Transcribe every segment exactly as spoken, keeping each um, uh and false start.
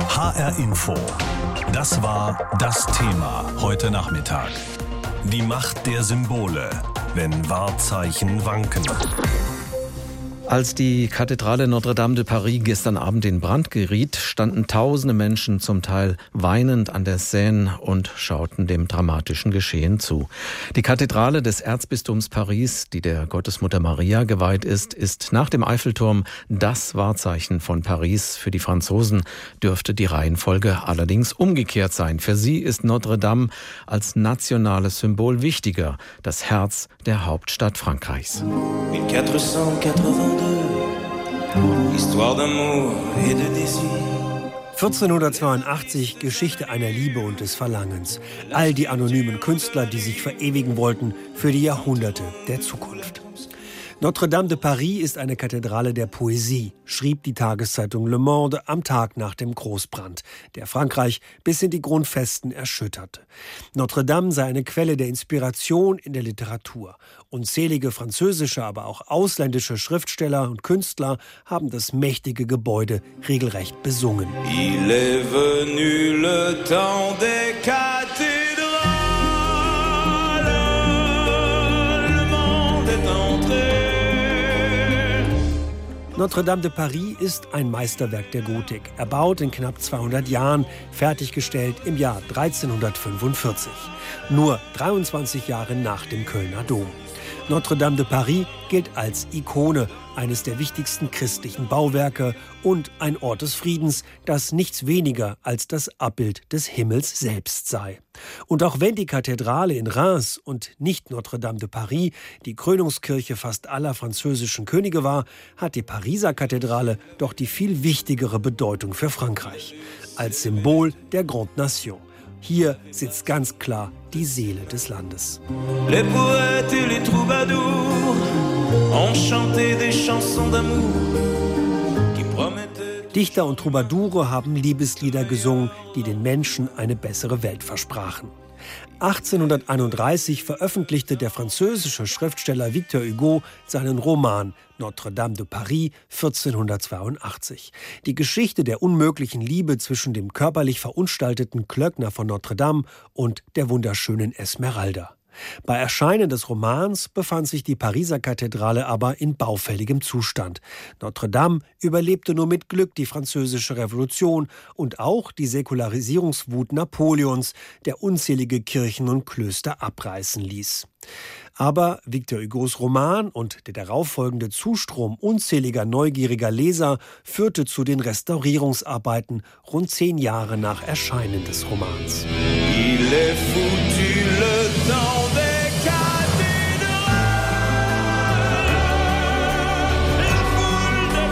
H R Info. Das war das Thema heute Nachmittag. Die Macht der Symbole, wenn Wahrzeichen wanken. Als die Kathedrale Notre-Dame de Paris gestern Abend in Brand geriet, standen tausende Menschen zum Teil weinend an der Seine und schauten dem dramatischen Geschehen zu. Die Kathedrale des Erzbistums Paris, die der Gottesmutter Maria geweiht ist, ist nach dem Eiffelturm das Wahrzeichen von Paris. Für die Franzosen dürfte die Reihenfolge allerdings umgekehrt sein. Für sie ist Notre-Dame als nationales Symbol wichtiger, das Herz der Hauptstadt Frankreichs. vierzehnhundertzweiundachtzig, Geschichte einer Liebe und des Verlangens. All die anonymen Künstler, die sich verewigen wollten für die Jahrhunderte der Zukunft. Notre-Dame de Paris ist eine Kathedrale der Poesie, schrieb die Tageszeitung Le Monde am Tag nach dem Großbrand, der Frankreich bis in die Grundfesten erschütterte. Notre-Dame sei eine Quelle der Inspiration in der Literatur. Unzählige französische, aber auch ausländische Schriftsteller und Künstler haben das mächtige Gebäude regelrecht besungen. Il est venu le temps des cathédrales, le monde est entré. Notre-Dame de Paris ist ein Meisterwerk der Gotik, erbaut in knapp zweihundert Jahren, fertiggestellt im Jahr dreizehnhundertfünfundvierzig. Nur dreiundzwanzig Jahre nach dem Kölner Dom. Notre-Dame de Paris gilt als Ikone, eines der wichtigsten christlichen Bauwerke und ein Ort des Friedens, das nichts weniger als das Abbild des Himmels selbst sei. Und auch wenn die Kathedrale in Reims und nicht Notre-Dame de Paris die Krönungskirche fast aller französischen Könige war, hat die Pariser Kathedrale doch die viel wichtigere Bedeutung für Frankreich. Als Symbol der Grande Nation. Hier sitzt ganz klar die Seele des Landes. Les poètes et les troubadours ont chanté des chansons d'amour qui promettaient. Dichter und Troubadoure haben Liebeslieder gesungen, die den Menschen eine bessere Welt versprachen. achtzehnhunderteinunddreißig veröffentlichte der französische Schriftsteller Victor Hugo seinen Roman Notre-Dame de Paris vierzehnhundertzweiundachtzig. Die Geschichte der unmöglichen Liebe zwischen dem körperlich verunstalteten Klöckner von Notre-Dame und der wunderschönen Esmeralda. Bei Erscheinen des Romans befand sich die Pariser Kathedrale aber in baufälligem Zustand. Notre-Dame überlebte nur mit Glück die französische Revolution und auch die Säkularisierungswut Napoleons, der unzählige Kirchen und Klöster abreißen ließ. Aber Victor Hugos Roman und der darauffolgende Zustrom unzähliger neugieriger Leser führte zu den Restaurierungsarbeiten rund zehn Jahre nach Erscheinen des Romans. Il est foutu le temps des cathédrales, la foule de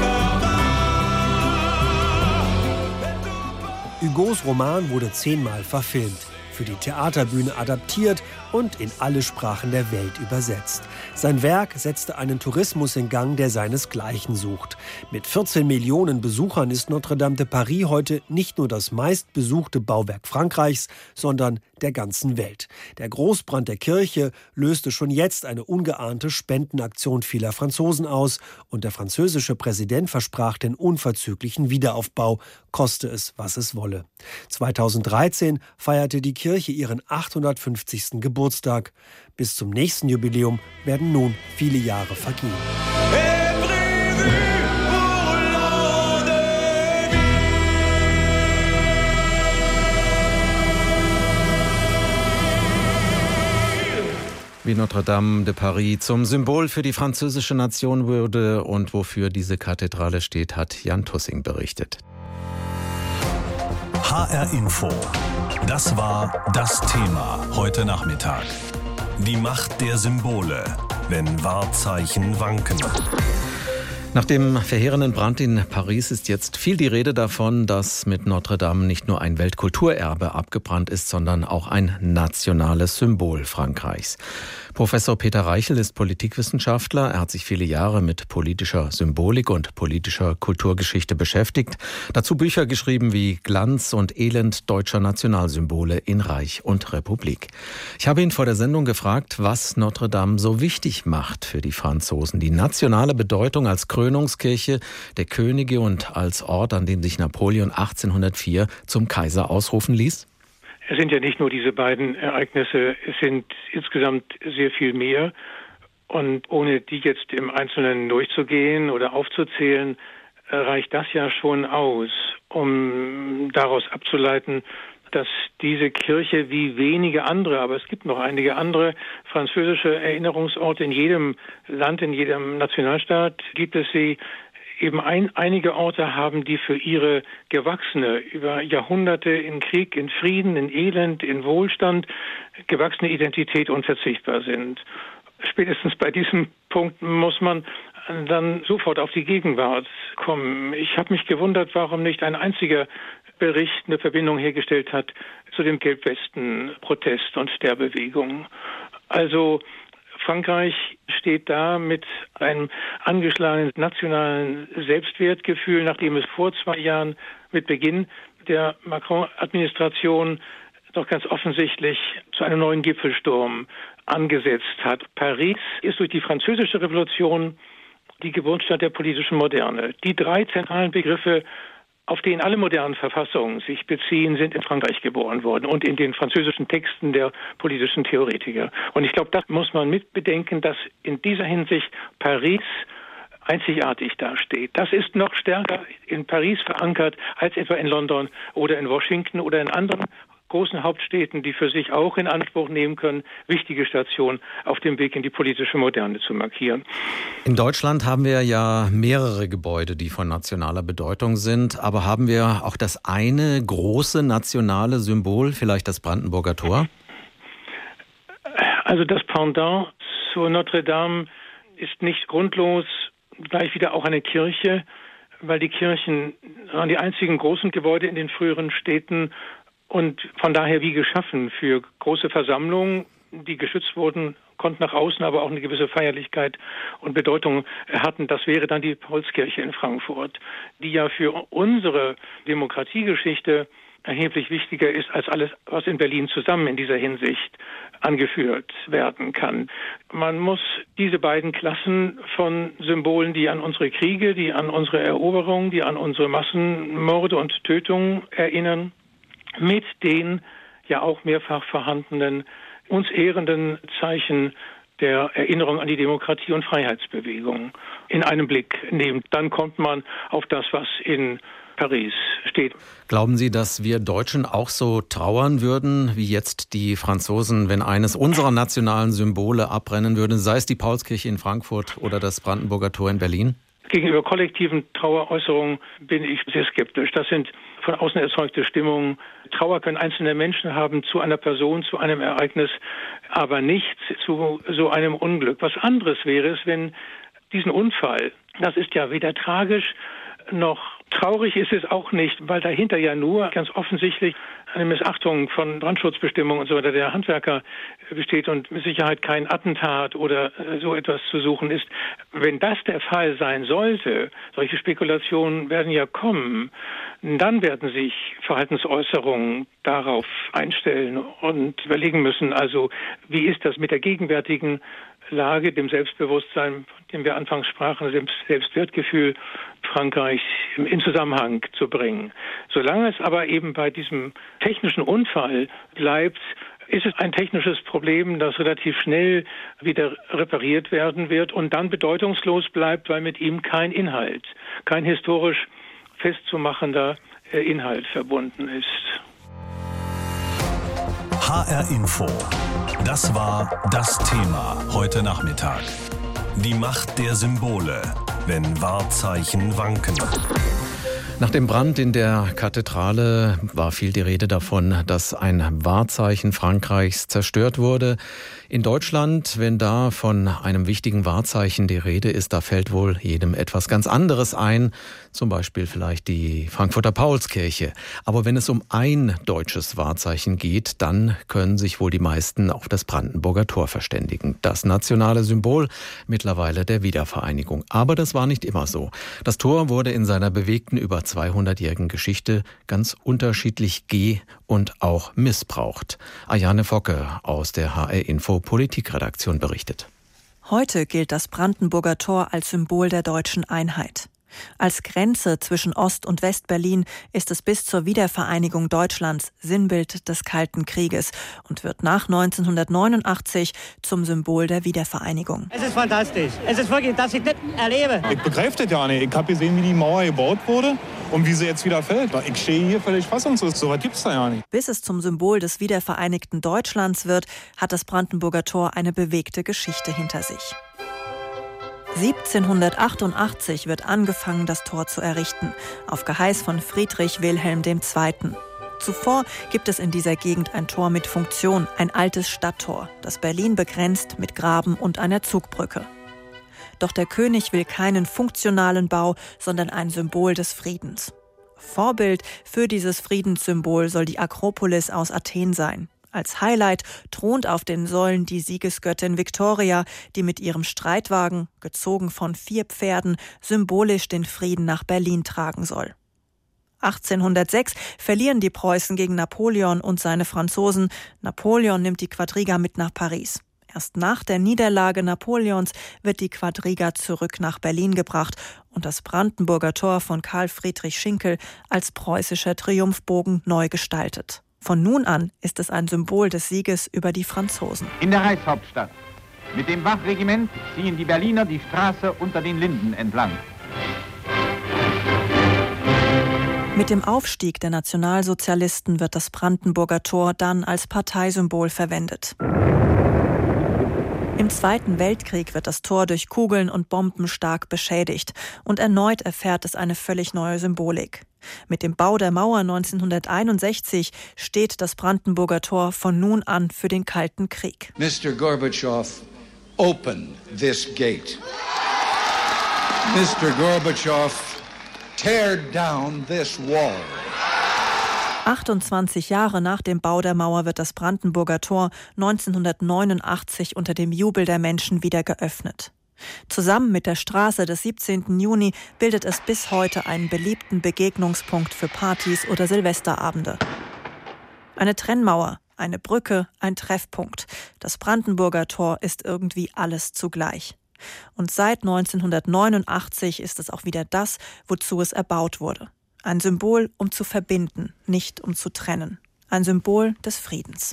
barbares. Hugos Roman wurde zehnmal verfilmt, für die Theaterbühne adaptiert und in alle Sprachen der Welt übersetzt. Sein Werk setzte einen Tourismus in Gang, der seinesgleichen sucht. Mit vierzehn Millionen Besuchern ist Notre-Dame de Paris heute nicht nur das meistbesuchte Bauwerk Frankreichs, sondern der ganzen Welt. Der Großbrand der Kirche löste schon jetzt eine ungeahnte Spendenaktion vieler Franzosen aus und der französische Präsident versprach den unverzüglichen Wiederaufbau, koste es, was es wolle. zweitausenddreizehn feierte die Kirche ihren achthundertfünfzigsten Geburtstag. Bis zum nächsten Jubiläum werden nun viele Jahre vergehen. Wie Notre-Dame de Paris zum Symbol für die französische Nation wurde und wofür diese Kathedrale steht, hat Jan Tussing berichtet. H R Info. Das war das Thema heute Nachmittag. Die Macht der Symbole, wenn Wahrzeichen wanken. Nach dem verheerenden Brand in Paris ist jetzt viel die Rede davon, dass mit Notre-Dame nicht nur ein Weltkulturerbe abgebrannt ist, sondern auch ein nationales Symbol Frankreichs. Professor Peter Reichel ist Politikwissenschaftler. Er hat sich viele Jahre mit politischer Symbolik und politischer Kulturgeschichte beschäftigt. Dazu Bücher geschrieben wie Glanz und Elend deutscher Nationalsymbole in Reich und Republik. Ich habe ihn vor der Sendung gefragt, was Notre Dame so wichtig macht für die Franzosen. Die nationale Bedeutung als Krönungskirche der Könige und als Ort, an dem sich Napoleon achtzehnhundertvier zum Kaiser ausrufen ließ. Es sind ja nicht nur diese beiden Ereignisse, es sind insgesamt sehr viel mehr. Und ohne die jetzt im Einzelnen durchzugehen oder aufzuzählen, reicht das ja schon aus, um daraus abzuleiten, dass diese Kirche wie wenige andere, aber es gibt noch einige andere französische Erinnerungsorte in jedem Land, in jedem Nationalstaat gibt es sie, eben ein, einige Orte haben, die für ihre gewachsene, über Jahrhunderte in Krieg, in Frieden, in Elend, in Wohlstand, gewachsene Identität unverzichtbar sind. Spätestens bei diesem Punkt muss man dann sofort auf die Gegenwart kommen. Ich habe mich gewundert, warum nicht ein einziger Bericht eine Verbindung hergestellt hat zu dem Gelbwesten-Protest und der Bewegung. Also Frankreich steht da mit einem angeschlagenen nationalen Selbstwertgefühl, nachdem es vor zwei Jahren mit Beginn der Macron-Administration doch ganz offensichtlich zu einem neuen Gipfelsturm angesetzt hat. Paris ist durch die Französische Revolution die Geburtsstadt der politischen Moderne. Die drei zentralen Begriffe, auf denen alle modernen Verfassungen sich beziehen, sind in Frankreich geboren worden und in den französischen Texten der politischen Theoretiker. Und ich glaube, das muss man mitbedenken, dass in dieser Hinsicht Paris einzigartig dasteht. Das ist noch stärker in Paris verankert als etwa in London oder in Washington oder in anderen großen Hauptstädten, die für sich auch in Anspruch nehmen können, wichtige Stationen auf dem Weg in die politische Moderne zu markieren. In Deutschland haben wir ja mehrere Gebäude, die von nationaler Bedeutung sind, aber haben wir auch das eine große nationale Symbol, vielleicht das Brandenburger Tor? Also das Pendant zur Notre Dame ist nicht grundlos gleich wieder auch eine Kirche, weil die Kirchen waren die einzigen großen Gebäude in den früheren Städten und von daher wie geschaffen für große Versammlungen, die geschützt wurden, konnten nach außen aber auch eine gewisse Feierlichkeit und Bedeutung hatten. Das wäre dann die Paulskirche in Frankfurt, die ja für unsere Demokratiegeschichte erheblich wichtiger ist als alles, was in Berlin zusammen in dieser Hinsicht angeführt werden kann. Man muss diese beiden Klassen von Symbolen, die an unsere Kriege, die an unsere Eroberung, die an unsere Massenmorde und Tötungen erinnern, mit den ja auch mehrfach vorhandenen, uns ehrenden Zeichen der Erinnerung an die Demokratie- und Freiheitsbewegung in einem Blick nehmen. Dann kommt man auf das, was in Paris steht. Glauben Sie, dass wir Deutschen auch so trauern würden, wie jetzt die Franzosen, wenn eines unserer nationalen Symbole abbrennen würde, sei es die Paulskirche in Frankfurt oder das Brandenburger Tor in Berlin? Gegenüber kollektiven Traueräußerungen bin ich sehr skeptisch. Das sind von außen erzeugte Stimmungen. Trauer können einzelne Menschen haben zu einer Person, zu einem Ereignis, aber nicht zu so einem Unglück. Was anderes wäre es, wenn diesen Unfall, das ist ja weder tragisch noch traurig ist es auch nicht, weil dahinter ja nur ganz offensichtlich eine Missachtung von Brandschutzbestimmungen und so weiter der Handwerker besteht und mit Sicherheit kein Attentat oder so etwas zu suchen ist. Wenn das der Fall sein sollte, solche Spekulationen werden ja kommen, dann werden sich Verhaltensäußerungen darauf einstellen und überlegen müssen, also wie ist das mit der gegenwärtigen Lage, dem Selbstbewusstsein, von dem wir anfangs sprachen, dem Selbstwertgefühl Frankreichs in Zusammenhang zu bringen. Solange es aber eben bei diesem technischen Unfall bleibt, ist es ein technisches Problem, das relativ schnell wieder repariert werden wird und dann bedeutungslos bleibt, weil mit ihm kein Inhalt, kein historisch festzumachender Inhalt verbunden ist. H R Info. Das war das Thema heute Nachmittag. Die Macht der Symbole, wenn Wahrzeichen wanken. Nach dem Brand in der Kathedrale war viel die Rede davon, dass ein Wahrzeichen Frankreichs zerstört wurde. In Deutschland, wenn da von einem wichtigen Wahrzeichen die Rede ist, da fällt wohl jedem etwas ganz anderes ein. Zum Beispiel vielleicht die Frankfurter Paulskirche. Aber wenn es um ein deutsches Wahrzeichen geht, dann können sich wohl die meisten auf das Brandenburger Tor verständigen. Das nationale Symbol mittlerweile der Wiedervereinigung. Aber das war nicht immer so. Das Tor wurde in seiner bewegten über zweihundertjährigen Geschichte ganz unterschiedlich ge- und auch missbraucht. Ayane Focke aus der H R-Info Politikredaktion berichtet. Heute gilt das Brandenburger Tor als Symbol der deutschen Einheit. Als Grenze zwischen Ost- und West-Berlin ist es bis zur Wiedervereinigung Deutschlands Sinnbild des Kalten Krieges und wird nach neunzehnhundertneunundachtzig zum Symbol der Wiedervereinigung. Es ist fantastisch. Es ist wirklich, dass ich das erlebe. Ich begreife das ja nicht. Ich habe gesehen, wie die Mauer gebaut wurde und wie sie jetzt wieder fällt. Ich stehe hier völlig fassungslos. So was gibt's da ja nicht. Bis es zum Symbol des wiedervereinigten Deutschlands wird, hat das Brandenburger Tor eine bewegte Geschichte hinter sich. siebzehnhundertachtundachtzig wird angefangen, das Tor zu errichten, auf Geheiß von Friedrich Wilhelm der Zweite. Zuvor gibt es in dieser Gegend ein Tor mit Funktion, ein altes Stadttor, das Berlin begrenzt mit Graben und einer Zugbrücke. Doch der König will keinen funktionalen Bau, sondern ein Symbol des Friedens. Vorbild für dieses Friedenssymbol soll die Akropolis aus Athen sein. Als Highlight thront auf den Säulen die Siegesgöttin Viktoria, die mit ihrem Streitwagen, gezogen von vier Pferden, symbolisch den Frieden nach Berlin tragen soll. achtzehnhundertsechs verlieren die Preußen gegen Napoleon und seine Franzosen. Napoleon nimmt die Quadriga mit nach Paris. Erst nach der Niederlage Napoleons wird die Quadriga zurück nach Berlin gebracht und das Brandenburger Tor von Karl Friedrich Schinkel als preußischer Triumphbogen neu gestaltet. Von nun an ist es ein Symbol des Sieges über die Franzosen. In der Reichshauptstadt. Mit dem Wachregiment ziehen die Berliner die Straße unter den Linden entlang. Mit dem Aufstieg der Nationalsozialisten wird das Brandenburger Tor dann als Parteisymbol verwendet. Im Zweiten Weltkrieg wird das Tor durch Kugeln und Bomben stark beschädigt und erneut erfährt es eine völlig neue Symbolik. Mit dem Bau der Mauer neunzehnhunderteinundsechzig steht das Brandenburger Tor von nun an für den Kalten Krieg. Mister Gorbatschow, open this gate. Mister Gorbatschow, tear down this wall. achtundzwanzig Jahre nach dem Bau der Mauer wird das Brandenburger Tor neunzehnhundertneunundachtzig unter dem Jubel der Menschen wieder geöffnet. Zusammen mit der Straße des siebzehnten Juni bildet es bis heute einen beliebten Begegnungspunkt für Partys oder Silvesterabende. Eine Trennmauer, eine Brücke, ein Treffpunkt. Das Brandenburger Tor ist irgendwie alles zugleich. Und seit neunzehnhundertneunundachtzig ist es auch wieder das, wozu es erbaut wurde. Ein Symbol, um zu verbinden, nicht um zu trennen. Ein Symbol des Friedens.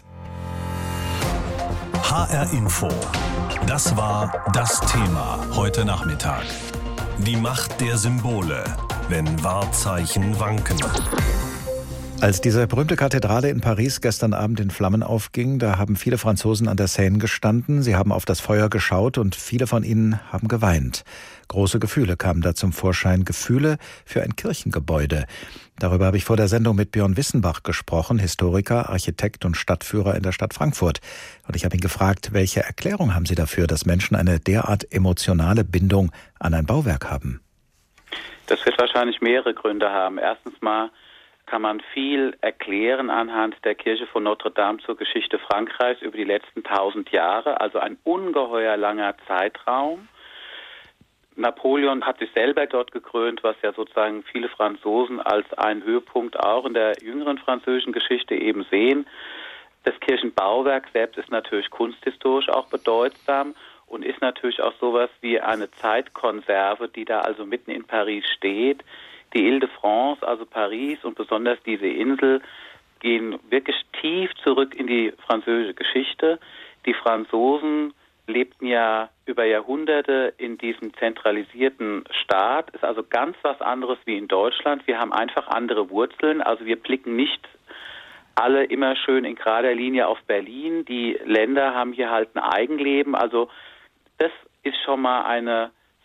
H R-Info. Das war das Thema heute Nachmittag. Die Macht der Symbole, wenn Wahrzeichen wanken. Als diese berühmte Kathedrale in Paris gestern Abend in Flammen aufging, da haben viele Franzosen an der Seine gestanden. Sie haben auf das Feuer geschaut und viele von ihnen haben geweint. Große Gefühle kamen da zum Vorschein. Gefühle für ein Kirchengebäude. Darüber habe ich vor der Sendung mit Björn Wissenbach gesprochen, Historiker, Architekt und Stadtführer in der Stadt Frankfurt. Und ich habe ihn gefragt, welche Erklärung haben Sie dafür, dass Menschen eine derart emotionale Bindung an ein Bauwerk haben? Das wird wahrscheinlich mehrere Gründe haben. Erstens mal kann man viel erklären anhand der Kirche von Notre Dame zur Geschichte Frankreichs über die letzten tausend Jahre, also ein ungeheuer langer Zeitraum. Napoleon hat sich selber dort gekrönt, was ja sozusagen viele Franzosen als einen Höhepunkt auch in der jüngeren französischen Geschichte eben sehen. Das Kirchenbauwerk selbst ist natürlich kunsthistorisch auch bedeutsam und ist natürlich auch sowas wie eine Zeitkonserve, die da also mitten in Paris steht. Die Ile-de-France, also Paris und besonders diese Insel, gehen wirklich tief zurück in die französische Geschichte. Die Franzosen lebten ja über Jahrhunderte in diesem zentralisierten Staat, ist also ganz was anderes wie in Deutschland. Wir haben einfach andere Wurzeln, also wir blicken nicht alle immer schön in gerader Linie auf Berlin. Die Länder haben hier halt ein Eigenleben, also das ist schon mal eine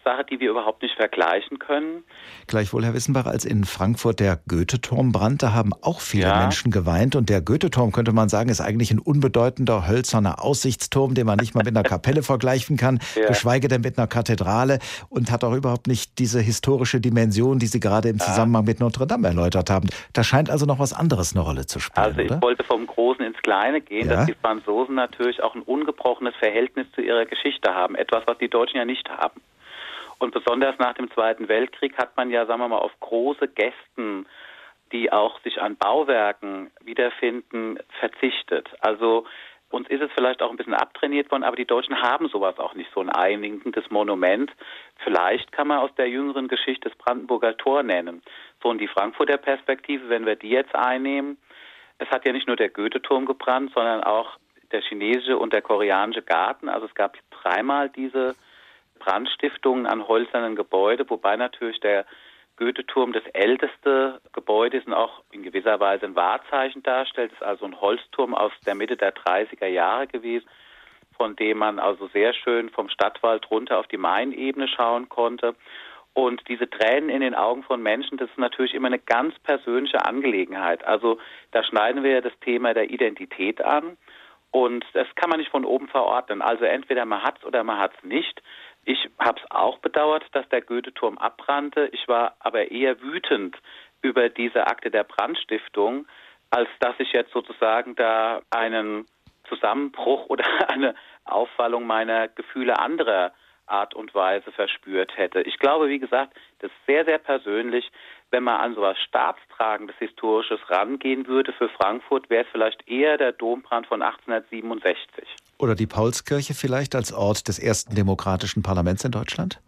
Sache, die wir überhaupt nicht vergleichen können. Gleichwohl, Herr Wissenbach, als in Frankfurt der Goethe-Turm brannte, haben auch viele ja. Menschen geweint. Und der Goethe-Turm, könnte man sagen, ist eigentlich ein unbedeutender hölzerner Aussichtsturm, den man nicht mal mit einer Kapelle vergleichen kann, ja. geschweige denn mit einer Kathedrale, und hat auch überhaupt nicht diese historische Dimension, die Sie gerade im ja. Zusammenhang mit Notre Dame erläutert haben. Da scheint also noch was anderes eine Rolle zu spielen, Also ich oder? wollte vom Großen ins Kleine gehen, ja. dass die Franzosen natürlich auch ein ungebrochenes Verhältnis zu ihrer Geschichte haben. Etwas, was die Deutschen ja nicht haben. Und besonders nach dem Zweiten Weltkrieg hat man ja, sagen wir mal, auf große Gesten, die auch sich an Bauwerken wiederfinden, verzichtet. Also uns ist es vielleicht auch ein bisschen abtrainiert worden, aber die Deutschen haben sowas auch nicht, so ein einigendes Monument. Vielleicht kann man aus der jüngeren Geschichte das Brandenburger Tor nennen. So, und die Frankfurter Perspektive, wenn wir die jetzt einnehmen, es hat ja nicht nur der Goethe-Turm gebrannt, sondern auch der chinesische und der koreanische Garten. Also es gab dreimal diese Brandstiftungen an holzernen Gebäuden, wobei natürlich der Goethe-Turm das älteste Gebäude ist und auch in gewisser Weise ein Wahrzeichen darstellt. Es ist also ein Holzturm aus der Mitte der dreißiger Jahre gewesen, von dem man also sehr schön vom Stadtwald runter auf die Mainebene schauen konnte. Und diese Tränen in den Augen von Menschen, das ist natürlich immer eine ganz persönliche Angelegenheit. Also da schneiden wir ja das Thema der Identität an und das kann man nicht von oben verordnen. Also entweder man hat's oder man hat's nicht. Ich habe es auch bedauert, dass der Goethe-Turm abbrannte. Ich war aber eher wütend über diese Akte der Brandstiftung, als dass ich jetzt sozusagen da einen Zusammenbruch oder eine Aufwallung meiner Gefühle anderer Art und Weise verspürt hätte. Ich glaube, wie gesagt, das ist sehr, sehr persönlich. Wenn man an so etwas Staatstragendes, Historisches rangehen würde für Frankfurt, wäre es vielleicht eher der Dombrand von achtzehnhundertsiebenundsechzig. Oder die Paulskirche vielleicht als Ort des ersten demokratischen Parlaments in Deutschland?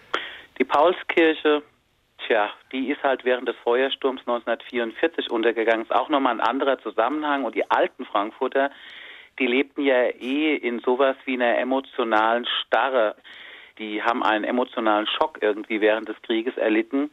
Die Paulskirche, tja, die ist halt während des Feuersturms neunzehnhundertvierundvierzig untergegangen. Ist auch nochmal ein anderer Zusammenhang. Und die alten Frankfurter, die lebten ja eh in sowas wie einer emotionalen Starre. Die haben einen emotionalen Schock irgendwie während des Krieges erlitten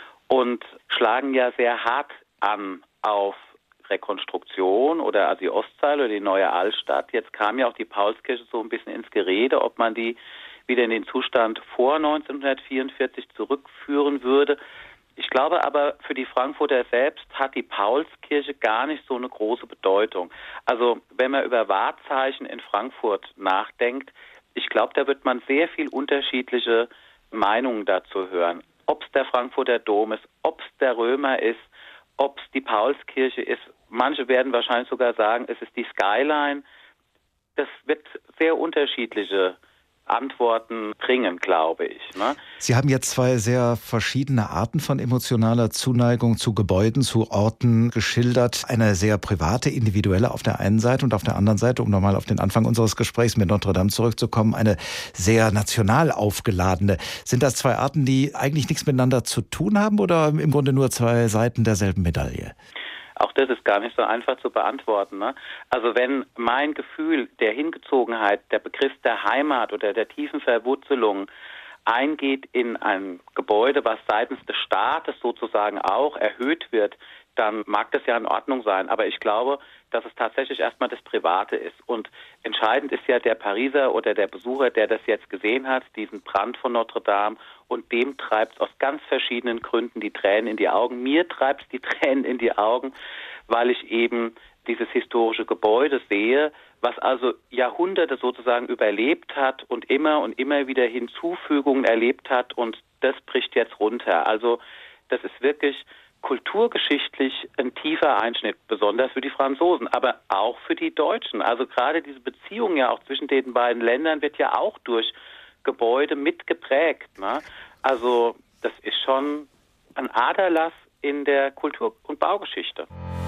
und schlagen ja sehr hart an auf Rekonstruktion oder also die Ostzeile oder die neue Altstadt. Jetzt kam ja auch die Paulskirche so ein bisschen ins Gerede, ob man die wieder in den Zustand vor neunzehnhundertvierundvierzig zurückführen würde. Ich glaube aber, für die Frankfurter selbst hat die Paulskirche gar nicht so eine große Bedeutung. Also wenn man über Wahrzeichen in Frankfurt nachdenkt, ich glaube, da wird man sehr viel unterschiedliche Meinungen dazu hören. Ob es der Frankfurter Dom ist, ob es der Römer ist, ob es die Paulskirche ist. Manche werden wahrscheinlich sogar sagen, es ist die Skyline. Das wird sehr unterschiedliche Antworten bringen, glaube ich. Ne? Sie haben jetzt zwei sehr verschiedene Arten von emotionaler Zuneigung zu Gebäuden, zu Orten geschildert. Eine sehr private, individuelle auf der einen Seite und auf der anderen Seite, um nochmal auf den Anfang unseres Gesprächs mit Notre Dame zurückzukommen, eine sehr national aufgeladene. Sind das zwei Arten, die eigentlich nichts miteinander zu tun haben oder im Grunde nur zwei Seiten derselben Medaille? Auch das ist gar nicht so einfach zu beantworten. Ne? Also wenn mein Gefühl der Hingezogenheit, der Begriff der Heimat oder der tiefen Verwurzelung eingeht in ein Gebäude, was seitens des Staates sozusagen auch erhöht wird, dann mag das ja in Ordnung sein. Aber ich glaube, dass es tatsächlich erstmal das Private ist. Und entscheidend ist ja der Pariser oder der Besucher, der das jetzt gesehen hat, diesen Brand von Notre Dame. Und dem treibt es aus ganz verschiedenen Gründen die Tränen in die Augen. Mir treibt es die Tränen in die Augen, weil ich eben dieses historische Gebäude sehe, was also Jahrhunderte sozusagen überlebt hat und immer und immer wieder Hinzufügungen erlebt hat. Und das bricht jetzt runter. Also das ist wirklich kulturgeschichtlich ein tiefer Einschnitt, besonders für die Franzosen, aber auch für die Deutschen. Also gerade diese Beziehung ja auch zwischen den beiden Ländern wird ja auch durch Gebäude mitgeprägt. Ne? Also das ist schon ein Aderlass in der Kultur- und Baugeschichte.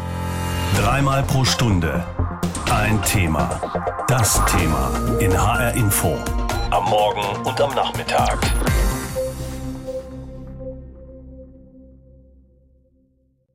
Dreimal pro Stunde ein Thema. Das Thema in H R Info. Am Morgen und am Nachmittag.